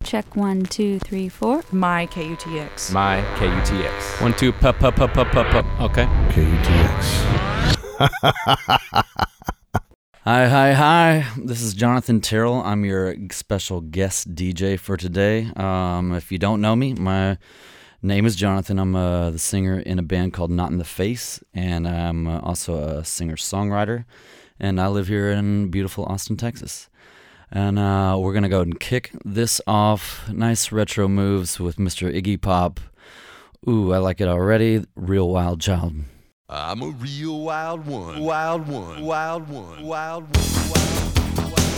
Check 1, 2, 3, 4. My KUTX. My KUTX. 1, 2, pup. Okay. KUTX. Hi. This is Jonathan Terrell. I'm your special guest DJ for today. If you don't know me, my name is Jonathan. I'm the singer in a band called Not in the Face, and I'm also a singer-songwriter, and I live here in beautiful Austin, Texas. And we're going to go and kick this off. Nice retro moves with Mr. Iggy Pop. Ooh, I like it already. Real Wild Child. I'm a real wild one. Wild one. Wild one. Wild one. Wild one.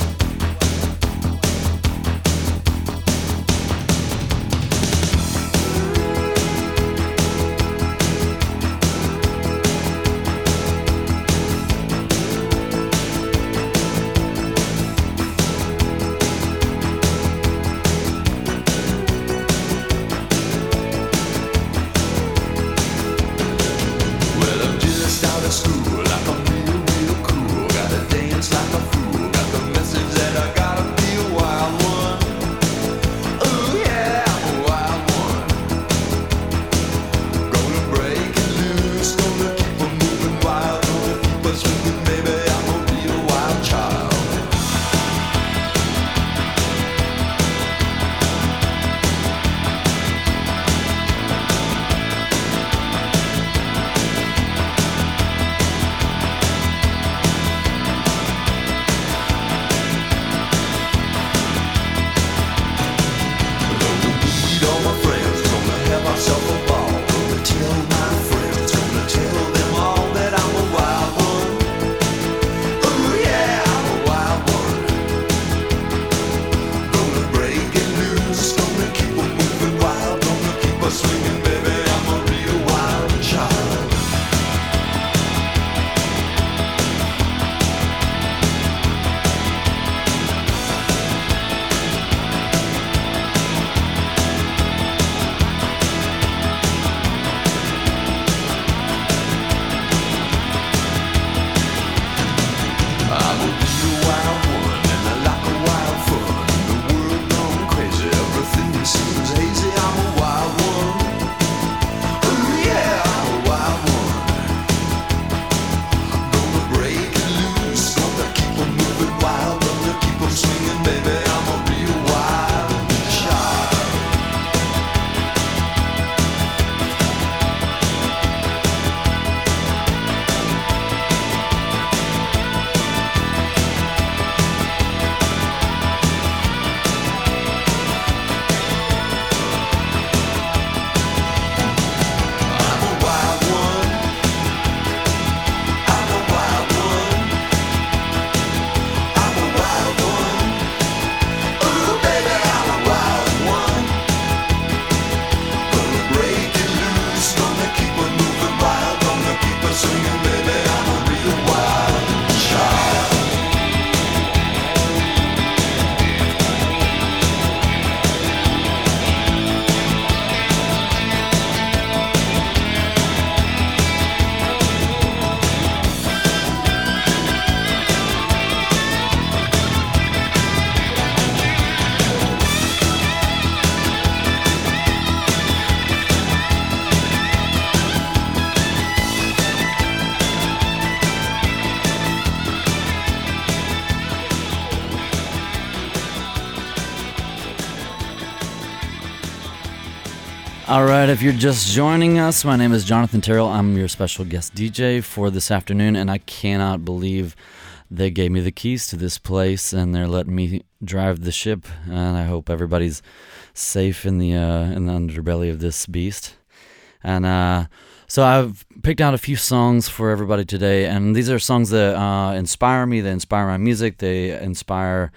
All right, if you're just joining us, my name is Jonathan Terrell. I'm your special guest DJ for this afternoon, and I cannot believe they gave me the keys to this place, and they're letting me drive the ship, and I hope everybody's safe in the underbelly of this beast. And so I've picked out a few songs for everybody today, and these are songs that inspire me, they inspire my music, they inspire,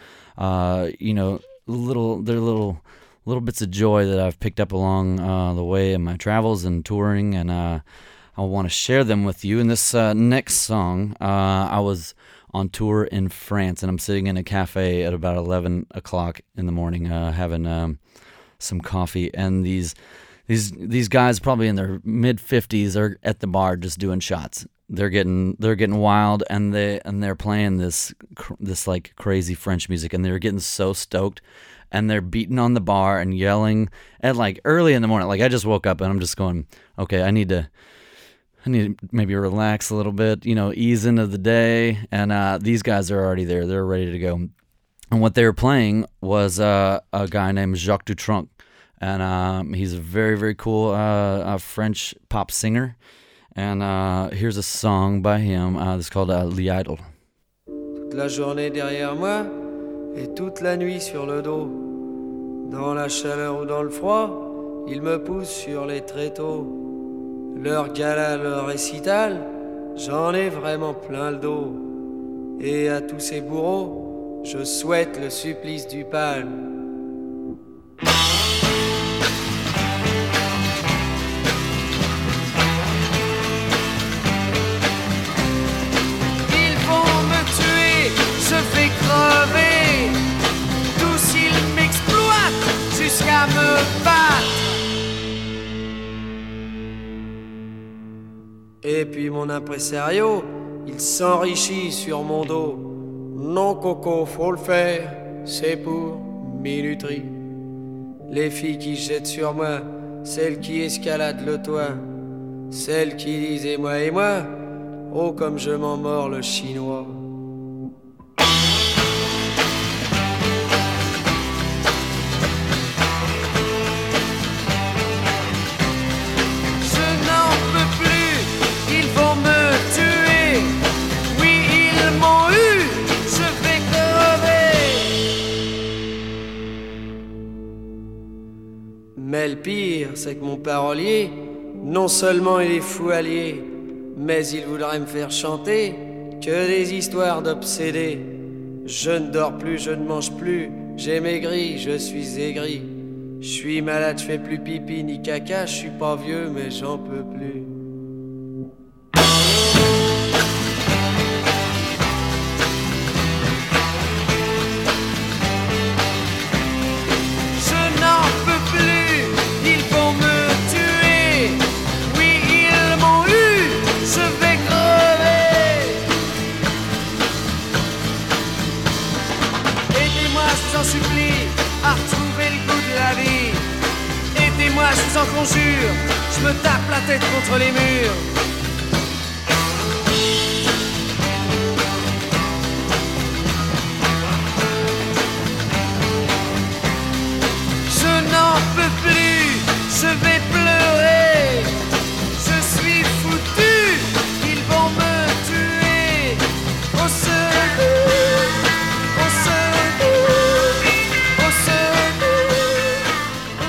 little bits of joy that I've picked up along the way in my travels and touring, and I want to share them with you. And this next song, I was on tour in France, and I'm sitting in a cafe at about 11 o'clock in the morning having some coffee, and these guys probably in their mid-50s are at the bar just doing shots. They're getting wild, and they're playing this like crazy French music, and they're getting so stoked. and they're beating on the bar and yelling at like early in the morning. Like I just woke up and I'm just going, okay, I need to maybe relax a little bit, ease into the day. And these guys are already there. They're ready to go. And what they were playing was a guy named Jacques Dutronc. And he's a very, very cool French pop singer. And here's a song by him. It's called L'Idole. Toute la journée derrière moi et toute la nuit sur le dos. Dans la chaleur ou dans le froid, ils me poussent sur les tréteaux. Leur gala, leur récital, j'en ai vraiment plein le dos. Et à tous ces bourreaux, je souhaite le supplice du palme. Ils vont me tuer, je vais crever. Tous ils m'exploitent jusqu'à me battre. Et puis mon impresario, il s'enrichit sur mon dos. Non coco, faut le faire, c'est pour minuterie. Les filles qui jettent sur moi, celles qui escaladent le toit, celles qui disent et moi, oh comme je m'en mords le chinois. Mais le pire, c'est que mon parolier, non seulement il est fou allié, mais il voudrait me faire chanter que des histoires d'obsédés. Je ne dors plus, je ne mange plus, j'ai maigri, je suis aigri. Je suis malade, je fais plus pipi ni caca, je suis pas vieux, mais j'en peux plus. Je vous en conjure, je me tape la tête contre les murs. Je n'en peux plus, je vais pleurer. Je suis foutu, ils vont me tuer. Au secours, au secours, au secours, au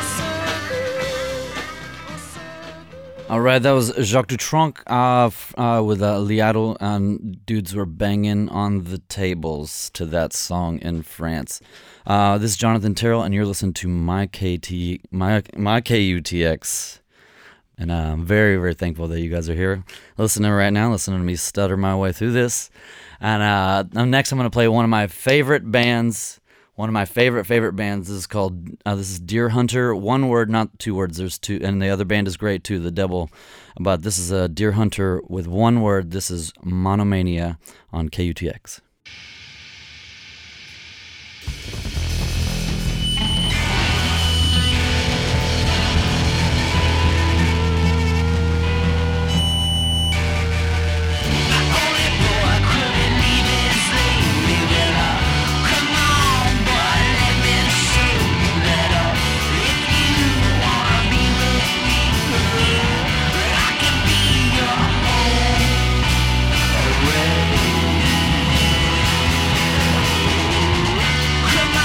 secours. All right, that was Jacques Dutronc with L'Idole, and dudes were banging on the tables to that song in France. This is Jonathan Terrell, and you're listening to my KUTX. And I'm very, very thankful that you guys are here listening right now, listening to me stutter my way through this. And next I'm going to play one of my favorite bands. One of my favorite bands is called, this is Deer Hunter. One word, not two words. There's two, and the other band is great too, The Devil. But this is a Deer Hunter with one word. This is Monomania on KUTX. Come on.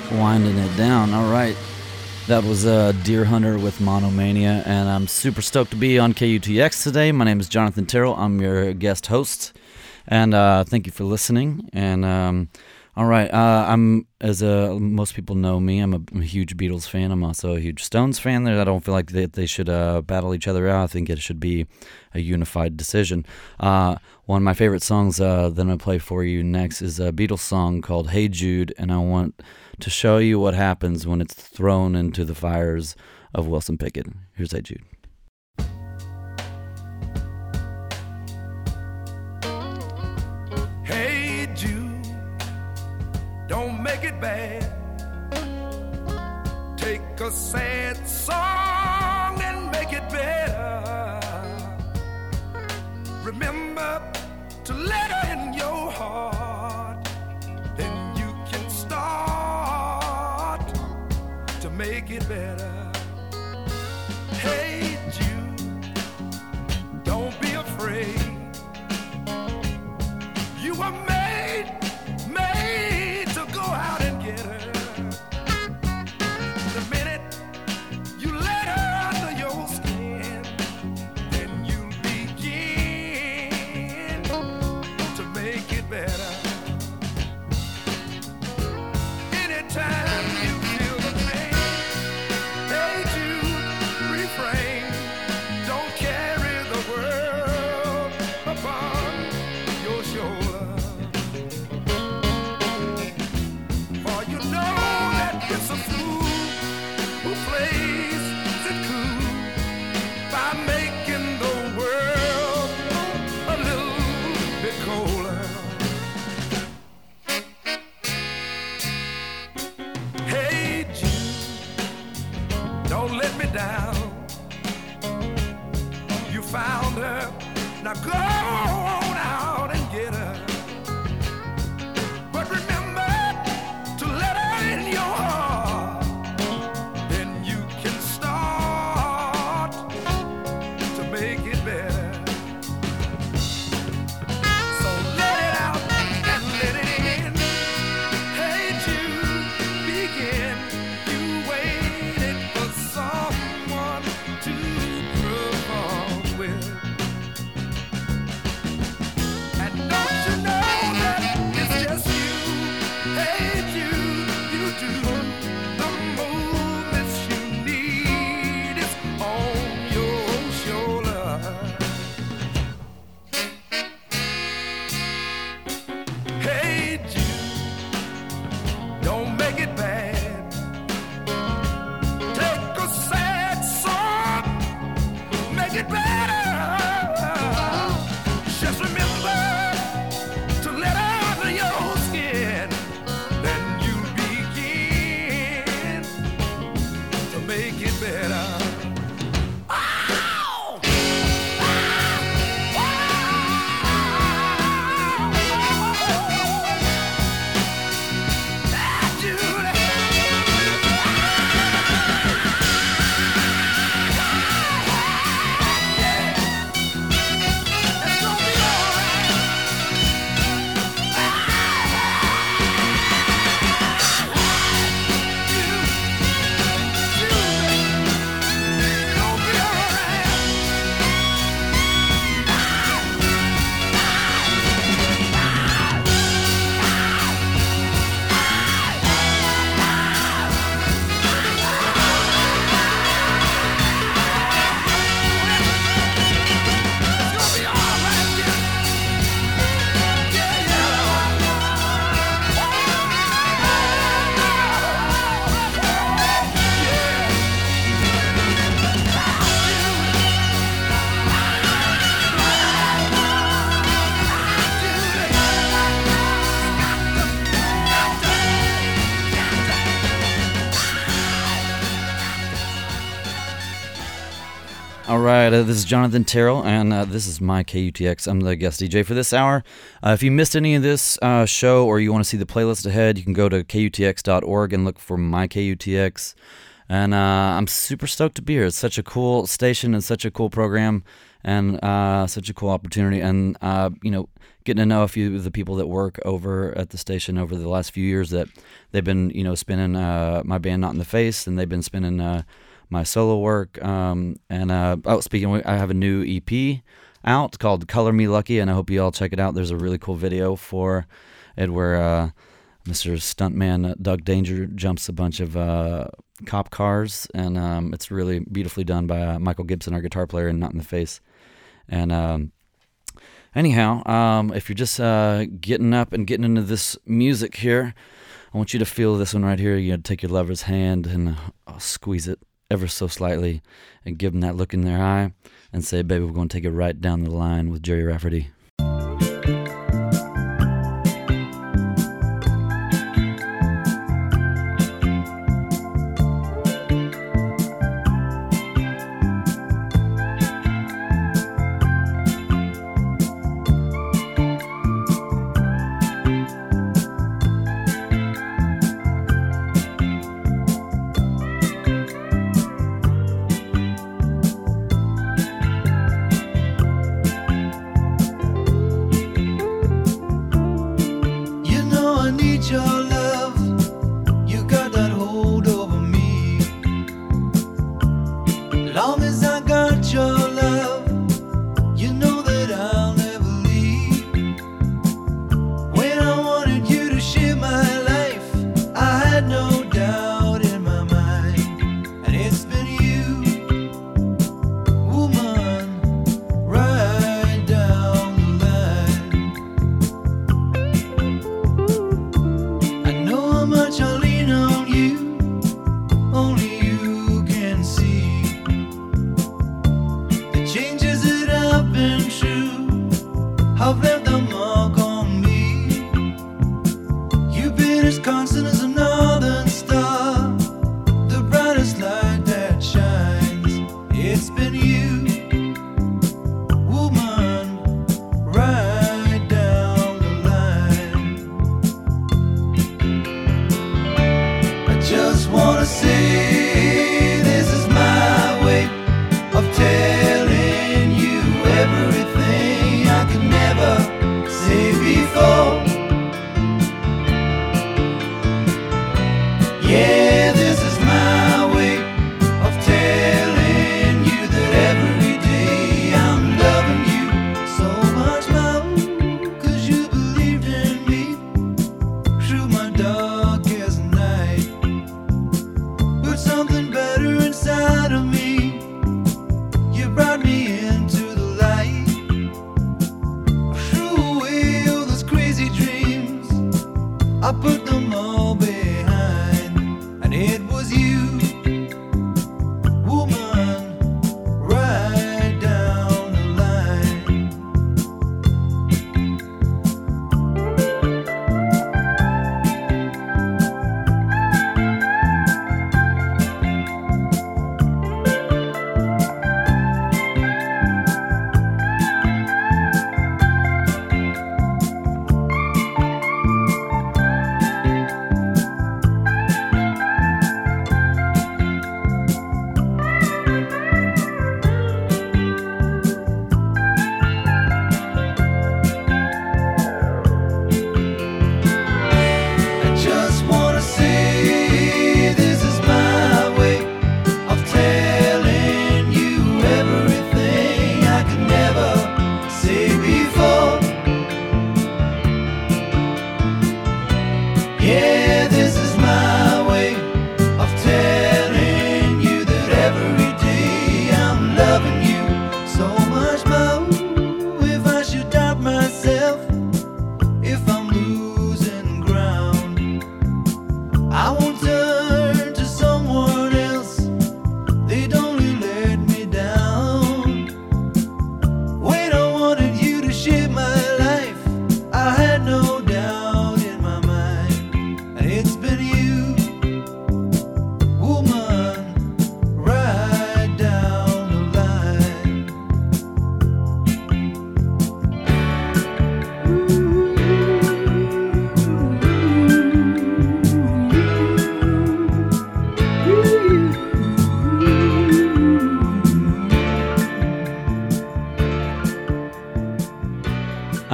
Winding it down. All right. That was Deer Hunter with Monomania, and I'm super stoked to be on KUTX today. My name is Jonathan Terrell. I'm your guest host, and thank you for listening. And all right, I'm as most people know me. I'm a huge Beatles fan. I'm also a huge Stones fan. I don't feel like they should battle each other out. I think it should be a unified decision. One of my favorite songs that I'm gonna play for you next is a Beatles song called "Hey Jude," and I want to show you what happens when it's thrown into the fires of Wilson Pickett. Here's Hey Jude. Hey Jude, don't make it bad. Take a sad song and make it better. Remember to let her in your heart, then you can start to make it better. Hey Jude, don't be afraid. You were made to go out and get her. The minute you let her under your skin, then you begin to make it better. Anytime you feel the pain, hey Jude, refrain. Don't carry the world upon your shoulder. For you know that it's a fool who plays it cool by making the world a little bit colder. Hey Jude, don't let me down. You found her, now go on out and get her. But remember to let her in your heart, then you can start to make it better. So let it out and let it in. Hey Jude, begin. You waited for someone to perform with. And don't you know that it's just you? Hey Jude, you do the movements you need is on your shoulder. Hey Jude, don't make it bad. Take a sad song, make it better. Just remember to let her under your skin, then you begin to make it better. Ow! Ah, Judy. It's gonna be alright. Gonna be alright. It's gonna be alright, All right, this is Jonathan Terrell, and this is my KUTX. I'm the guest DJ for this hour. If you missed any of this show or you want to see the playlist ahead, you can go to KUTX.org and look for my KUTX. And I'm super stoked to be here. It's such a cool station and such a cool program and such a cool opportunity. And, getting to know a few of the people that work over at the station over the last few years that they've been, spinning my band Not in the Face, and they've been spinning my solo work. Speaking, I have a new EP out called Color Me Lucky, and I hope you all check it out. There's a really cool video for it where Mr. Stuntman Doug Danger jumps a bunch of cop cars, and it's really beautifully done by Michael Gibson, our guitar player, and Not in the Face. And anyhow, if you're just getting up and getting into this music here, I want you to feel this one right here. You gotta take your lover's hand and squeeze it ever so slightly and give them that look in their eye and say, baby, we're going to take it right down the line with Jerry Rafferty.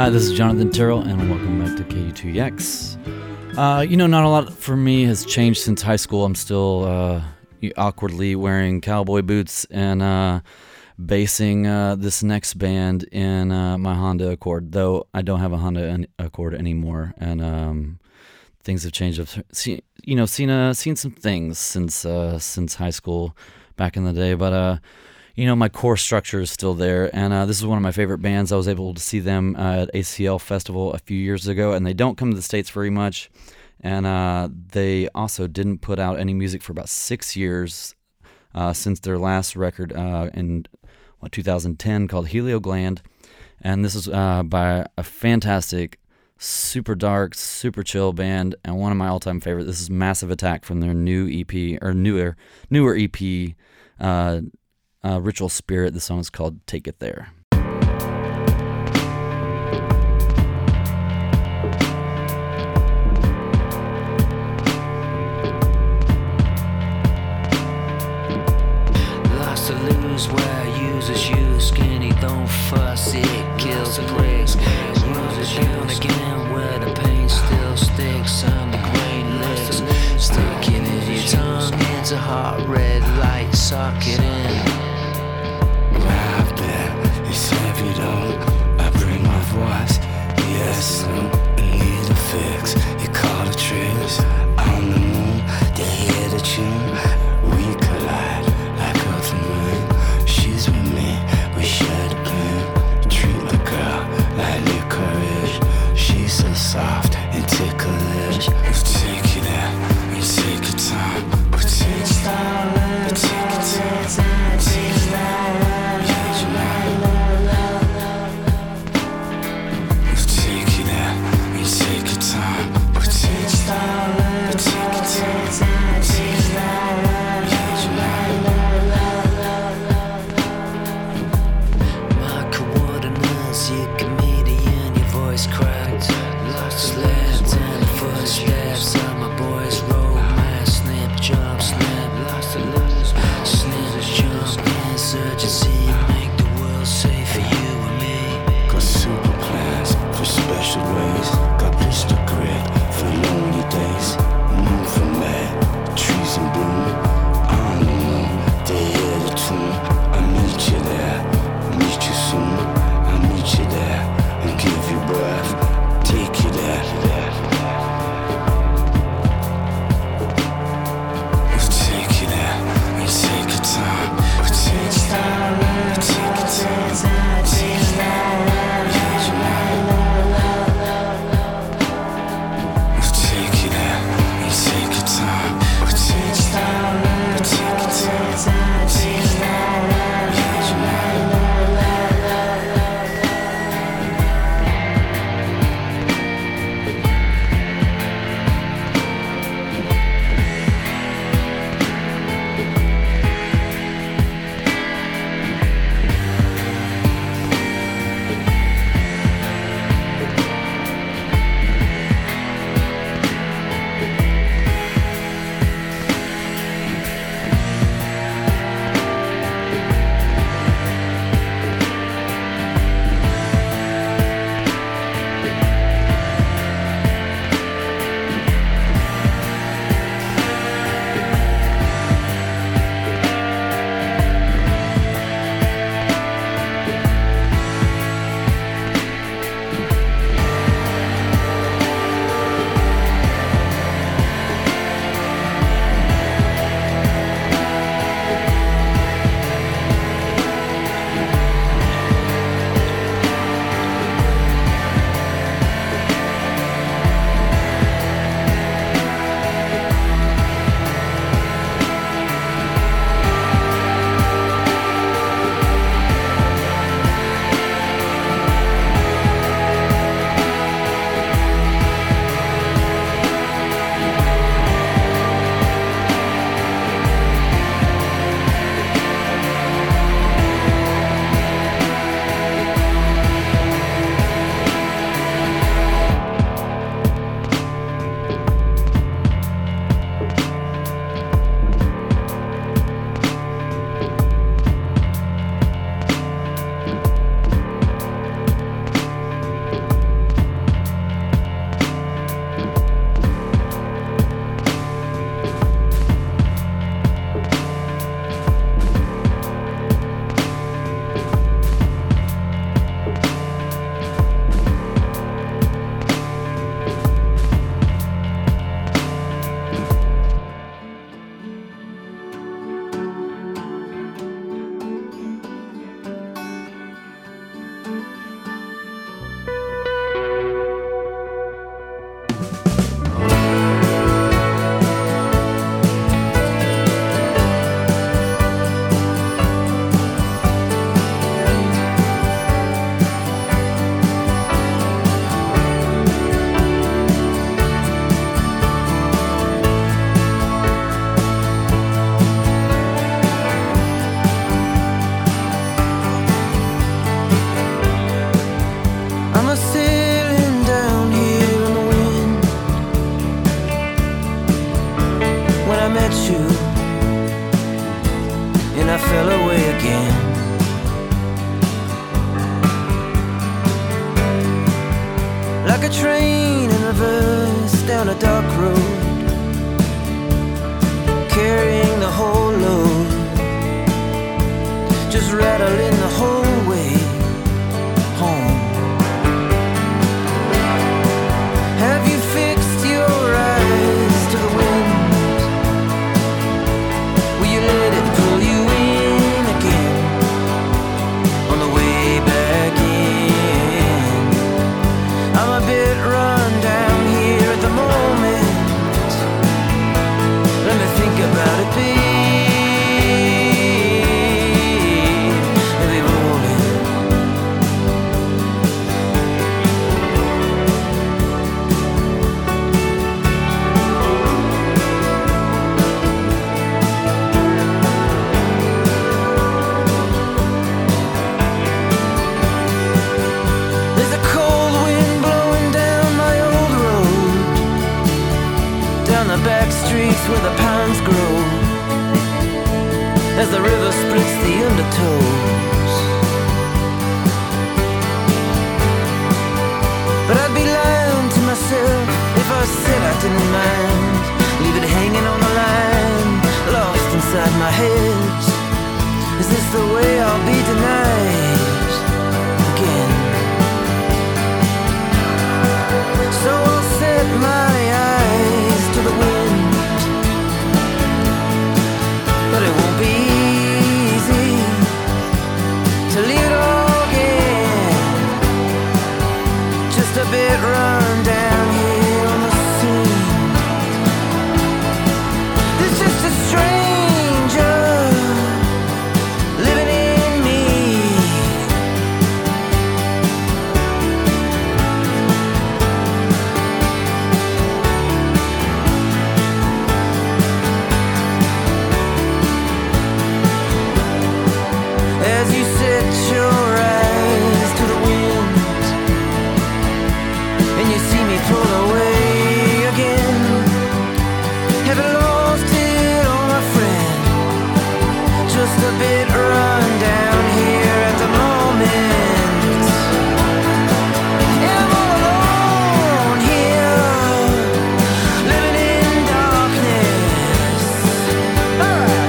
Hi, this is Jonathan Terrell, and welcome back to KU2X. Not a lot for me has changed since high school. I'm still awkwardly wearing cowboy boots and basing this next band in my Honda Accord, though I don't have a Honda Accord anymore, and things have changed. I've seen some things since high school back in the day, but my core structure is still there, and this is one of my favorite bands. I was able to see them at ACL Festival a few years ago, and they don't come to the States very much, and they also didn't put out any music for about 6 years since their last record in 2010 called Heliogland, and this is by a fantastic, super dark, super chill band, and one of my all-time favorites. This is Massive Attack from their new EP, or newer EP, Ritual Spirit. The song is called Take It There. Lost to lose where users you skinny, don't fuss, it kills bricks. Users you again where the pain still sticks on the grain licks. Sticking in your tongue into hot red light, suck it in. Right there, it's heavy though. I bring my voice, yes, need a fix. You call the tricks on the moon, they hear the tune. We collide like earth and moon. She's with me, we share the pain. Treat the girl like licorice. She's so soft and ticklish. We'll take you there, we take your time. We'll take you there, we'll take your time. Take you there. We'll take you there. a dark road, carrying the whole load, just rattling the whole way home. Have you fixed your eyes to the wind? Will you let it pull you in again on the way back in? I'm a bit run down here at the moment. Let me think about it, babe. Back streets where the pines grow, as the river splits the undertows. But I'd be lying to myself if I said I didn't mind. Leave it hanging on the line, lost inside my head. Is this the way I'll be denied again? So I'll set my eyes to the wind, but it won't be easy to leave it all again. Just a bit run down here on the scene. There's just a stranger living in me. As you set your eyes to the wind, and you see me pull away again. Have I lost it, oh my friend? Just a bit run down here at the moment. And I'm all alone here, living in darkness. Alright.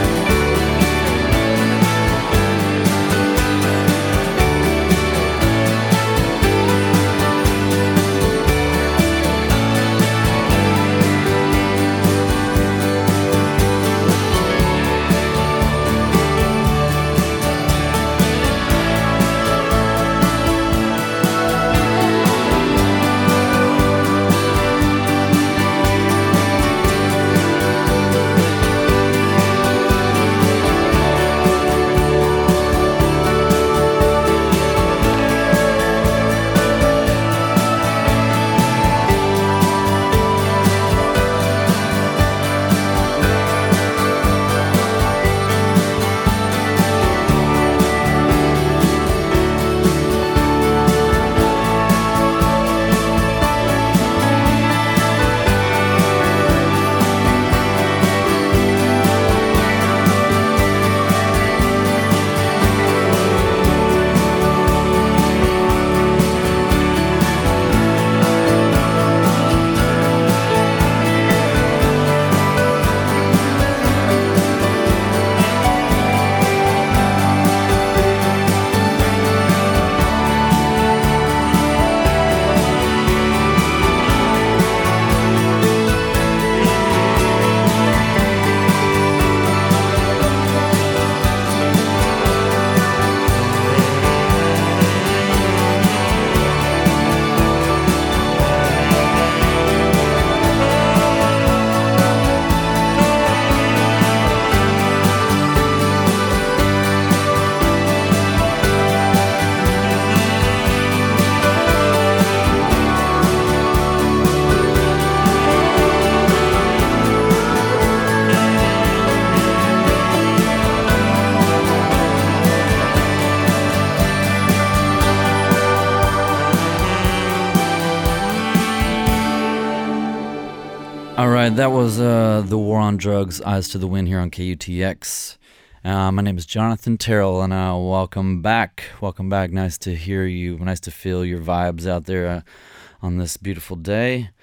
All right, that was The War on Drugs, Eyes to the Wind here on KUTX. My name is Jonathan Terrell, and welcome back. Welcome back. Nice to hear you. Nice to feel your vibes out there on this beautiful day.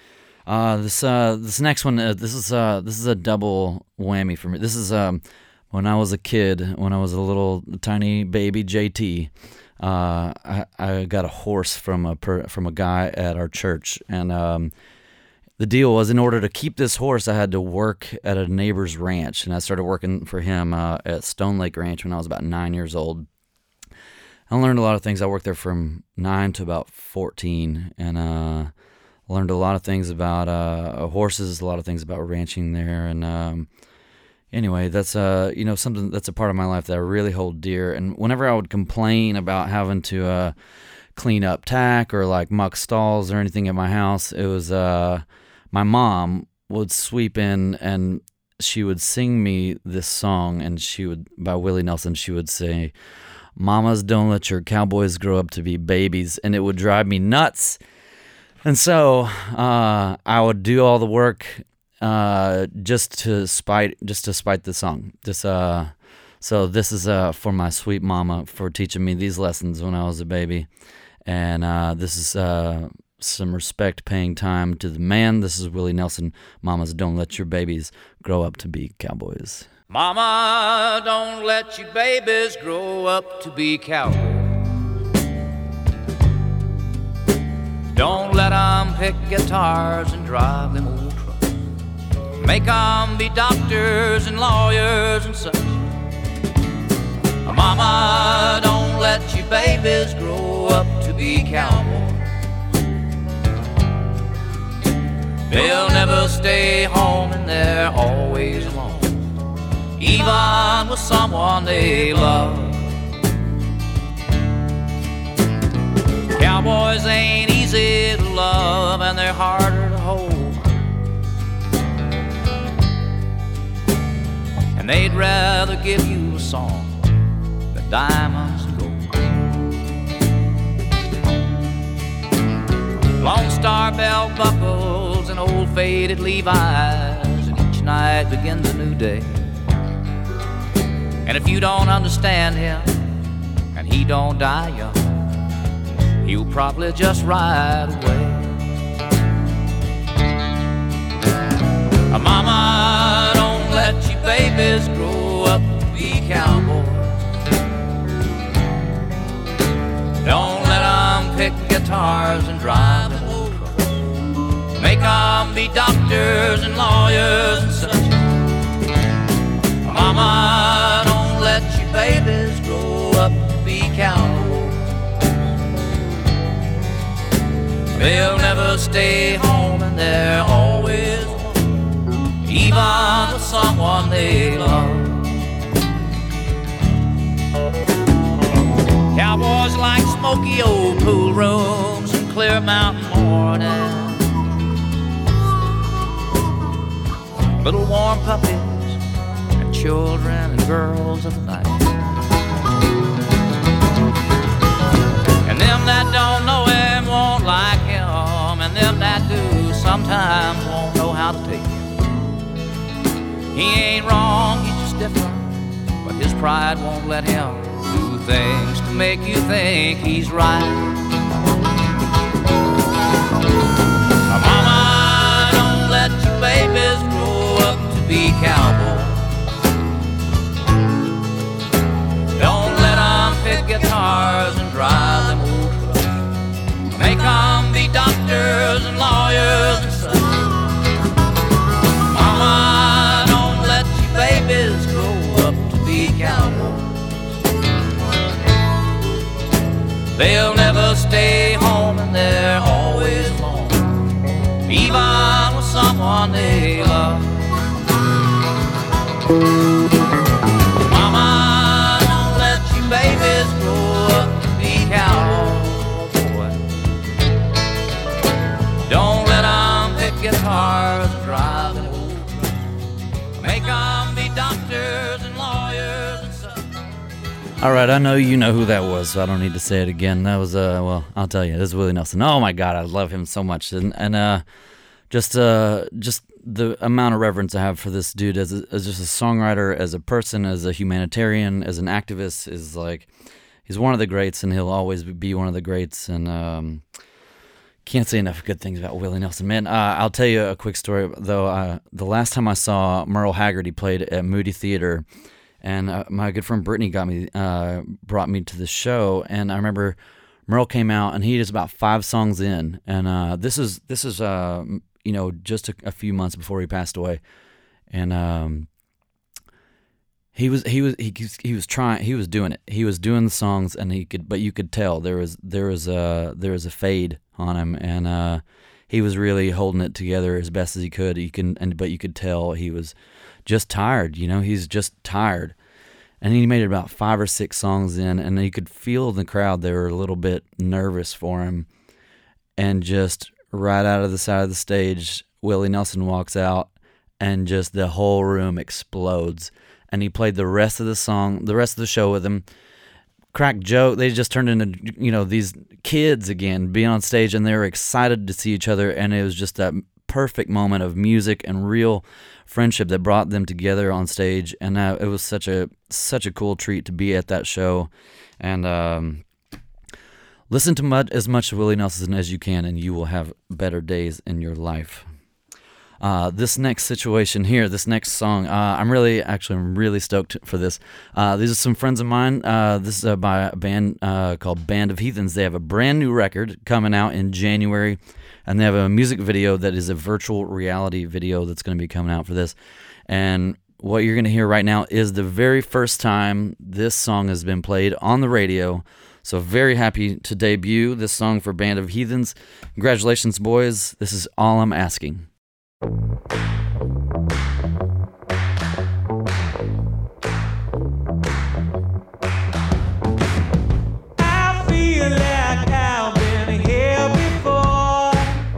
This next one, this is a double whammy for me. This is when I was a kid, when I was a little tiny baby JT. I got a horse from a guy at our church, and the deal was, in order to keep this horse, I had to work at a neighbor's ranch, and I started working for him at Stone Lake Ranch when I was about 9 years old. I learned a lot of things. I worked there from 9 to about 14, and learned a lot of things about horses, a lot of things about ranching there, and anyway, that's something that's a part of my life that I really hold dear. And whenever I would complain about having to clean up tack or like muck stalls or anything at my house, it was my mom would sweep in and she would sing me this song, and by Willie Nelson. She would say, "Mamas, don't let your cowboys grow up to be babies," and it would drive me nuts. And so I would do all the work just to spite the song. So this is for my sweet mama for teaching me these lessons when I was a baby, and this is some respect paying time to the man. This is Willie Nelson. Mamas, don't let your babies grow up to be cowboys. Mama, don't let your babies grow up to be cowboys. Don't let them pick guitars and drive them old trucks. Make them be doctors and lawyers and such. Mama, don't let your babies grow up to be cowboys. They'll never stay home and they're always alone, even with someone they love. Cowboys ain't easy to love, and they're harder to hold, and they'd rather give you a song than diamonds and gold. Lone Star belt buckles and old faded Levi's, and each night begins a new day. And if you don't understand him, and he don't die young, he'll probably just ride away. Mama, don't let your babies grow up to be cowboys. Don't let them pick guitars and drive them old trucks. Make them be doctors and lawyers and such. Mama, don't let your babies grow up to be cowboys. They'll never stay home and they're always alone, even with someone they love. Cowboys like smoky old pool rooms and clear mountain mornings, little warm puppies and children and girls of the night. And them that don't know him won't like him, and them that do sometimes won't know how to take him. He ain't wrong, he's just different, but his pride won't let him do things to make you think he's right. Mama, don't let your babies grow up to be cowboys. Don't let them pick guitars and drive them old trucks. Make them be doctors and lawyers and such. Mama, don't let your babies grow up to be cowboys. They'll never stay home and they're always alone, even with someone they love. Mama, don't let your babies grow up to be cowboys. Don't let them pick guitars and drive them old trucks. Make them be doctors and lawyers and such. All right, I know you know who that was, so I don't need to say it again. That was, well, I'll tell you, this is Willie Nelson. Oh my God, I love him so much, and just the amount of reverence I have for this dude as just a songwriter, as a person, as a humanitarian, as an activist, is like, he's one of the greats, and he'll always be one of the greats. And Can't say enough good things about Willie Nelson, man. I'll tell you a quick story, though. The last time I saw Merle Haggard, he played at Moody Theater, and my good friend Brittany brought me to the show, and I remember Merle came out, and he was about 5 songs in, and this is just a few months before he passed away, and he was doing it. He was doing the songs, and you could tell there was a fade on him, and he was really holding it together as best as he could. But you could tell he was just tired. He's just tired. And he made it about 5 or 6 songs in, and you could feel in the crowd they were a little bit nervous for him. And just right out of the side of the stage, Willie Nelson walks out, and just the whole room explodes. And he played the rest of the show with him. Crack joke. They just turned into these kids again, being on stage, and they were excited to see each other. And it was just that perfect moment of music and real friendship that brought them together on stage, and it was such a cool treat to be at that show. And listen to as much of Willie Nelson as you can, and you will have better days in your life. This next situation here, this next song, I'm really stoked for this. These are some friends of mine. This is by a band called Band of Heathens. They have a brand new record coming out in January, and they have a music video that is a virtual reality video that's going to be coming out for this. And what you're going to hear right now is the very first time this song has been played on the radio. So very happy to debut this song for Band of Heathens. Congratulations, boys. This is All I'm Asking. I feel like I've been here before.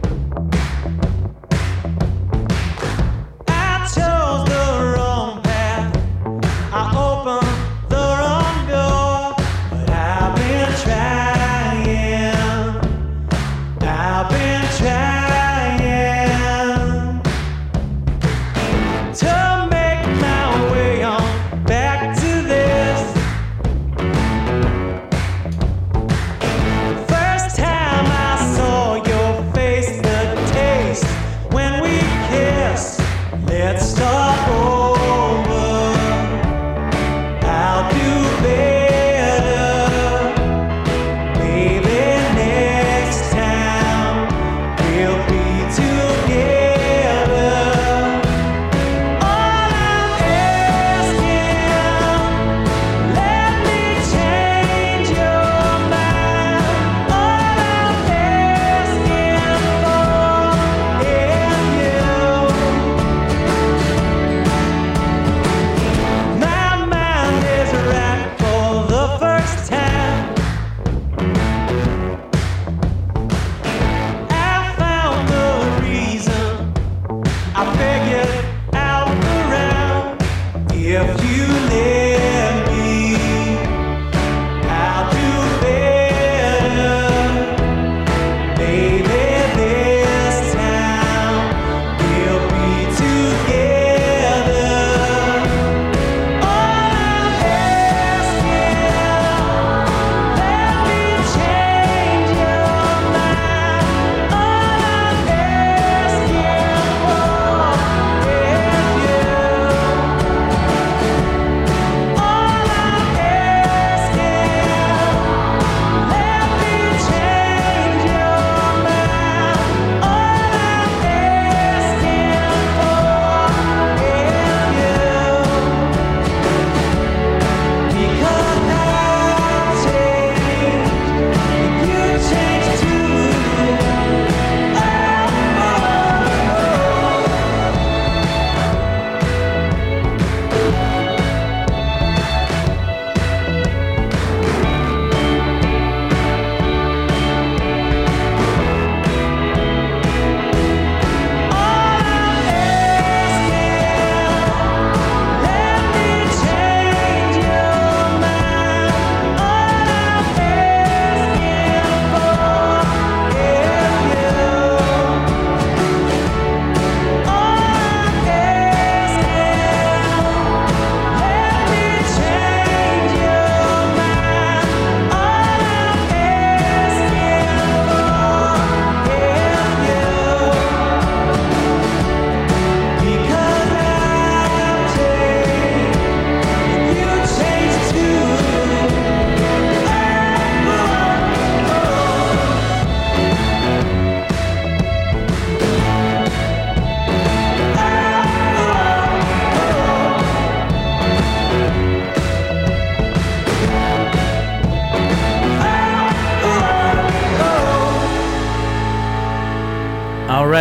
I chose the wrong path. I opened the wrong door. But I've been trying. To make my way on back to this. First time I saw your face, the taste when we kiss. Let's start over. I'll do better, baby. Next time we'll be together.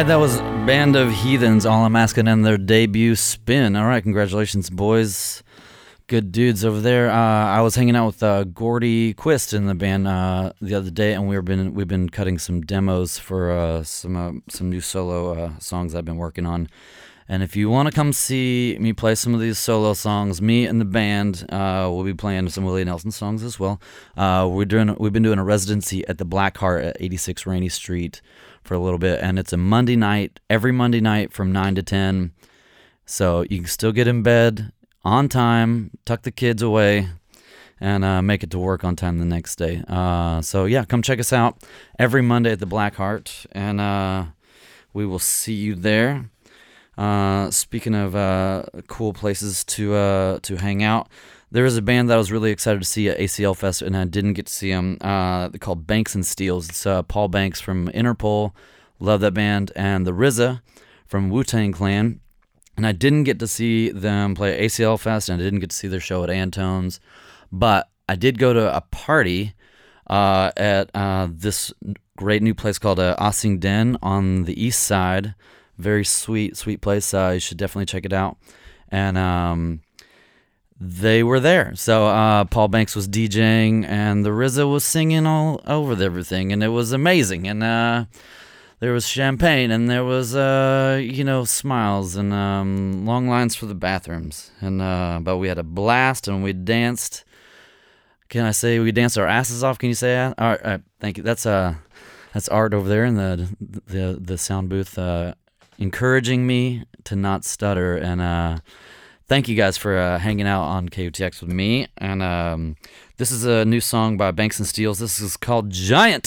That was Band of Heathens, All I'm Asking, and their debut Spin. All right, congratulations, boys. Good dudes over there. I was hanging out with Gordy Quist in the band the other day, and we've been cutting some demos for some new solo songs I've been working on. And if you want to come see me play some of these solo songs, me and the band will be playing some Willie Nelson songs as well. We've been doing a residency at the Black Heart at 86 Rainy Street for a little bit, and it's a Monday night, every Monday night from 9 to 10. So you can still get in bed on time, tuck the kids away, and make it to work on time the next day. So yeah, come check us out every Monday at the Black Heart, and we will see you there. Speaking of cool places to hang out, there is a band that I was really excited to see at ACL Fest, and I didn't get to see them. They're called Banks and Steels. It's Paul Banks from Interpol, love that band, and the RZA from Wu-Tang Clan. And I didn't get to see them play at ACL Fest, and I didn't get to see their show at Antone's, but I did go to a party at this great new place called Assing Den on the east side. Very sweet place. You should definitely check it out. And they were there. So Paul Banks was DJing, and the RZA was singing all over everything, and it was amazing. And there was champagne, and there was smiles and long lines for the bathrooms. And but we had a blast, and we danced. Can I say we danced our asses off? Can you say that? All right, thank you. That's Art over there in the sound booth, encouraging me to not stutter. And thank you guys for hanging out on KUTX with me. And this is a new song by Banks and Steels. This is called Giant.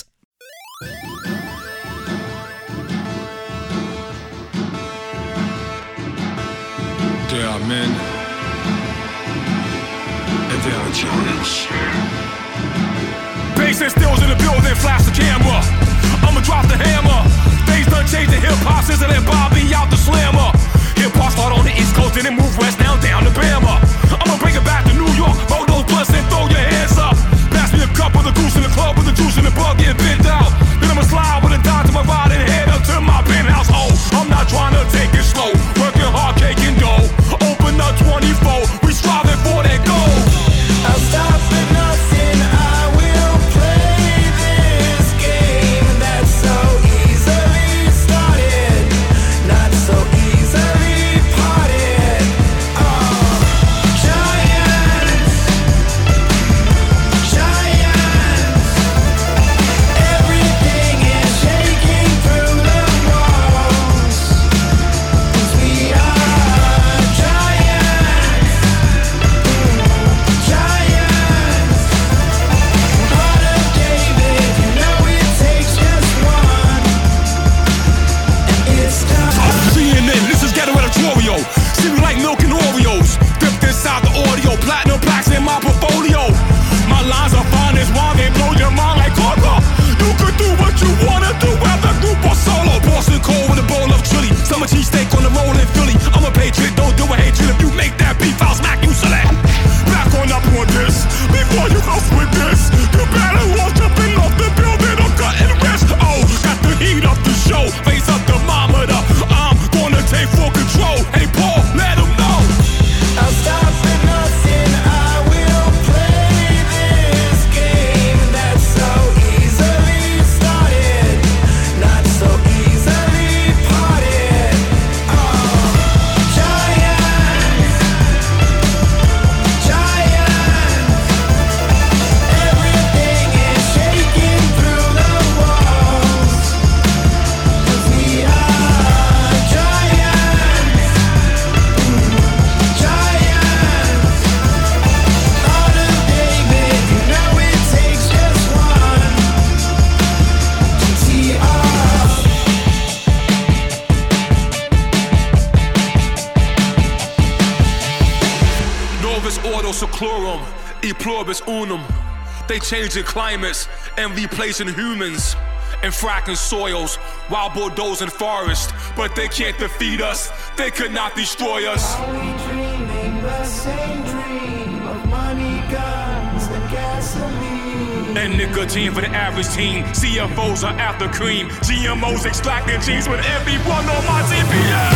There are men, and there are giants. Banks and Steels in the building, flash the camera. I'ma drop the hammer. Things done changed in hip-hop since I let Bobby out the slammer. Hip-hop start on the East Coast and then move west down to Bama. I'ma bring it back to New York, roll those blunts and throw your hands up. Pass me a cup with a goose in the club with the juice in the bug getting bent out. Then I'ma slide with a dime to my ride and head up to my penthouse. Oh, I'm not trying to take it slow, working hard, cake and dough. Open up 24, we striving for that goal. I'll stop at nothing, I will play this game that's so easily started, not so easily parted. Giants, everything is shaking through the walls, 'cause we are giants. Heart of David, you know it takes just one, and it's time. CNN, this is Ghetto Editorial. See me like milk and Oreos. Dipped inside the audio, platinum plaques in my portfolio. My lines are fine as wine, they blow your mind like coca. You can do what you wanna do, whether group or solo. Boston cold with a bowl of chili. Summer cheesesteak on the roll in Philly. I'm a patriot, don't do a hatred. If you make that beef, I'll smack you silly. Back on up on this, before you go with this. You better walk jumping off the building, I'm cutting wrist. Oh, got the heat up the show, face up thermometer. I'm gonna take full control. Hey Paul, let him know. I'll stop at nothing, I will play this game that's so easily started, not so easily parted. Giants, everything is shaking through the walls, 'cause we are giants. Heart of David, you know it takes just one. GTR. Novus Ordo Seclorum, E Pluribus Unum. They changing climates and replacing humans and fracking soils, wild bulldozing forests, but they can't defeat us. They could not destroy us. Are we dreaming the same dream of money, guns, and gasoline? and nicotine for the average teen. CFOs are after cream. GMOs extracting genes with everyone on my team.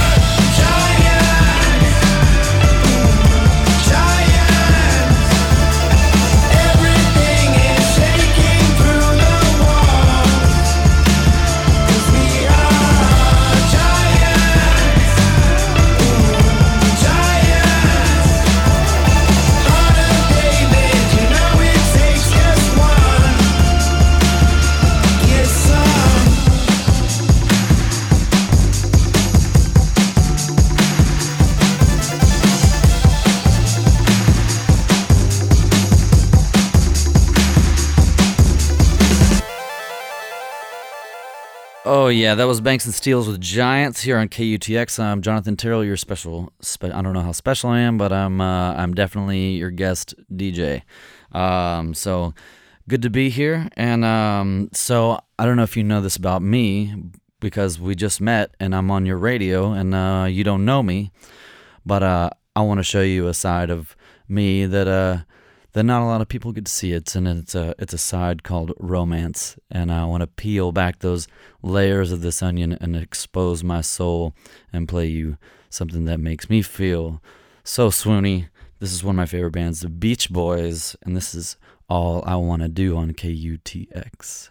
Oh yeah, that was Banks and Steels with Giants here on KUTX. I'm Jonathan Terrell, your I don't know how special I am, but I'm definitely your guest DJ. So good to be here. And so I don't know if you know this about me because we just met and I'm on your radio and you don't know me, but I want to show you a side of me that not a lot of people get to see. It's a side called romance, and I want to peel back those layers of this onion and expose my soul and play you something that makes me feel so swoony. This is one of my favorite bands, the Beach Boys, and this is All I Want to Do on KUTX.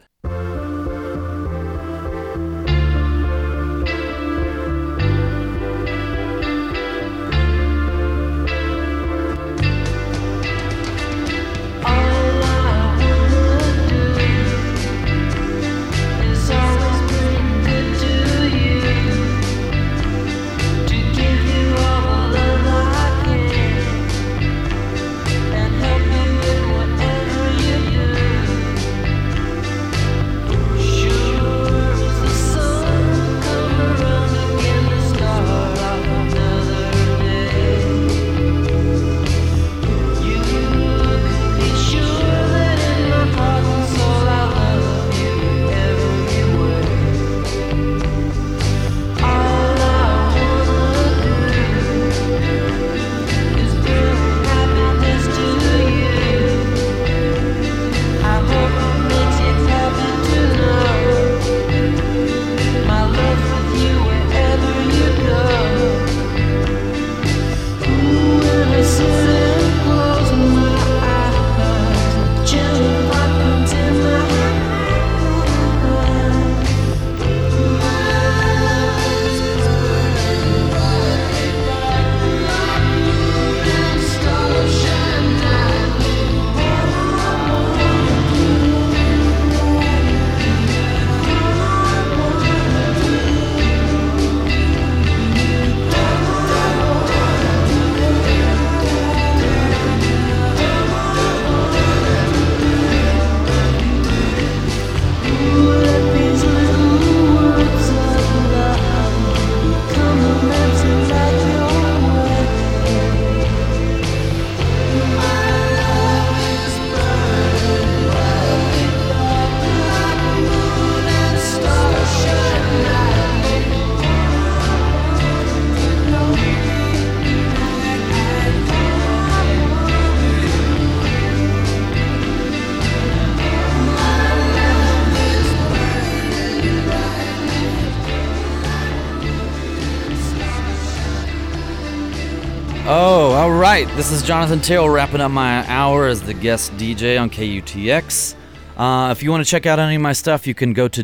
Oh, all right. This is Jonathan Terrell wrapping up my hour as the guest DJ on KUTX. If you want to check out any of my stuff, you can go to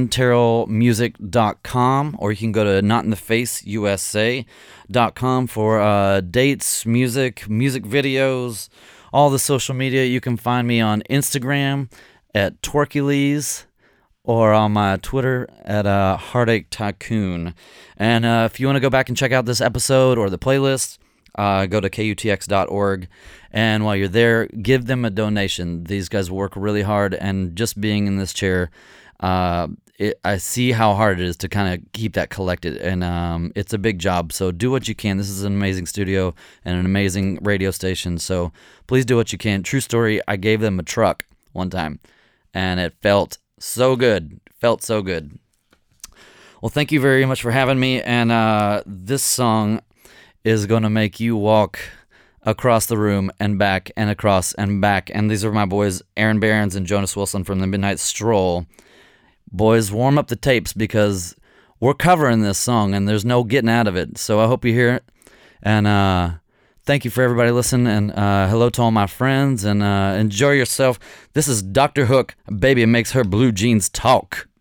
jonathanterrellmusic.com or you can go to notinthefaceusa.com for dates, music videos, all the social media. You can find me on Instagram at Torcules or on my Twitter at Heartache Tycoon. And if you want to go back and check out this episode or the playlist, go to KUTX.org, and while you're there, give them a donation. These guys work really hard, and just being in this chair, I see how hard it is to kind of keep that collected, and it's a big job, so do what you can. This is an amazing studio and an amazing radio station, so please do what you can. True story, I gave them a truck one time, and it felt so good. Well, thank you very much for having me, and this song is going to make you walk across the room and back and across and back. And these are my boys, Aaron Behrens and Jonas Wilson from the Midnight Stroll. Boys, warm up the tapes because we're covering this song and there's no getting out of it. So I hope you hear it. And thank you for everybody listening. And hello to all my friends. And enjoy yourself. This is Dr. Hook, Baby Makes Her Blue Jeans Talk.